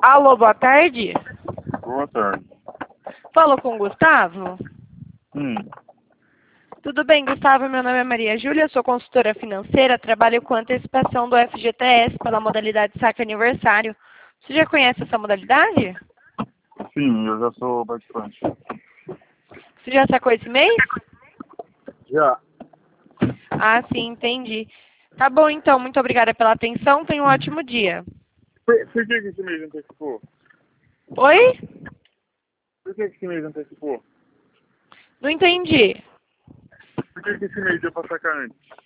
Alô, boa tarde. Boa tarde. Falo com o Gustavo? Hum. Tudo bem, Gustavo? Meu nome é Maria Júlia, sou consultora financeira, trabalho com antecipação do FGTS pela modalidade saque aniversário. Você já conhece essa modalidade? Sim, eu já sou participante. Você já sacou esse mês? Já. Ah, sim, entendi. Tá bom, então. Muito obrigada pela atenção. Tenha um ótimo dia. Por que esse mês antecipou? Oi? Por que esse mês antecipou? Não entendi. Por que esse mês deu pra sacar antes?